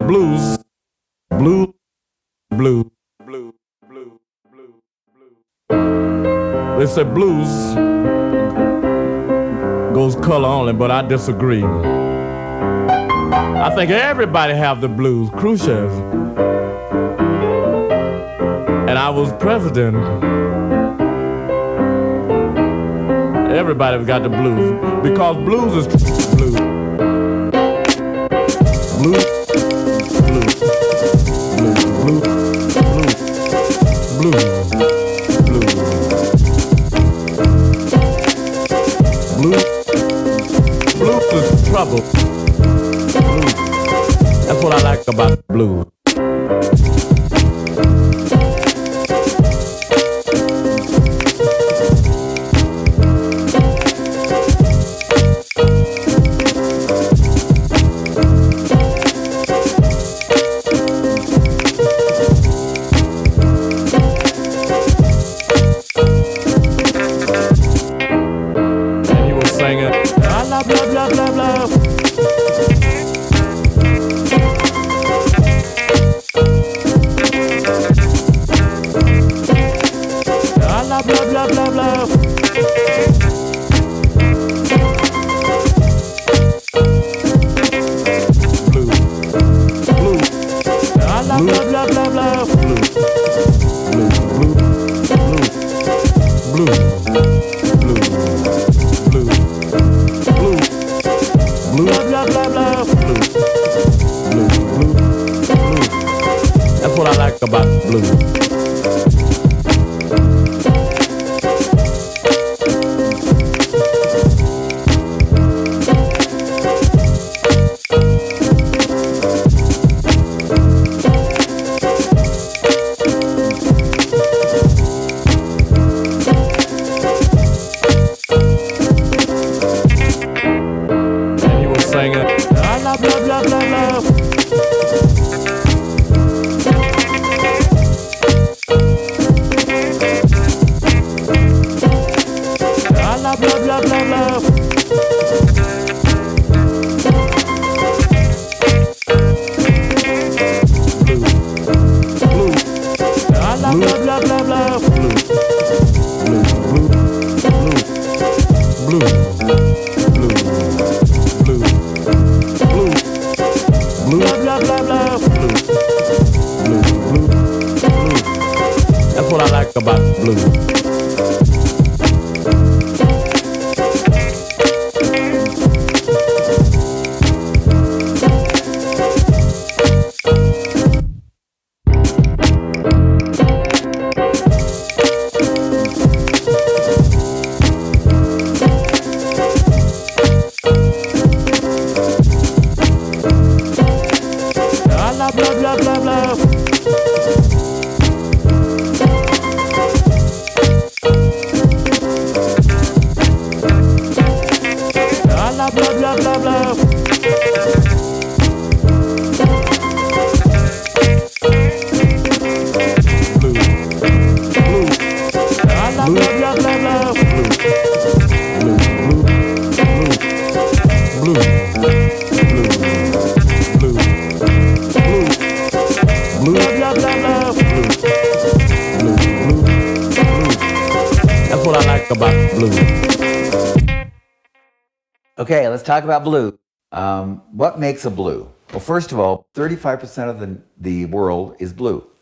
blues, blue, blue, blue, blue, blue, blue. They say blues goes color only, but I disagree. I think everybody have the blues, Khrushchev. And I was president. Everybody got the blues because blues is blue. Blue, blue, blue, blue, blue, blue, blue, blue is trouble. Blue. That's what I like about blues. Blah, blah, blah, blah, blah. Blah, blah, blah, blah, blah. Blue, blue. Blah, blah, blah, blah, blah. Blue, blue, blue, blue, blue, blue, blue. Blue, blah, blah, blah, blue, blue, blue, blue. That's what I like about blue. Singing, blah, blah, blah, blah, blah. Blah, blah, blah, blah, blah. Blue, blue. Blah, blah, blah, blah, blah. Blue, blue, blue, blue, blue, blue. Blue, blah, blah, blah, blue, blue, blue, blue. That's what I like about blue. Blah, blah, blah, blah, blah. Blah, blah, blah, blah, blah. Blue, blue. Blah, blah, blah, blah, blah. Blue, blue, blue, blue, blue, blue, blue. Blue, blah, blah, blah, blue, blue, blue, blue. That's what I like about blue. Okay, let's talk about blue. What makes a blue? Well, first of all, 35% of the world is blue.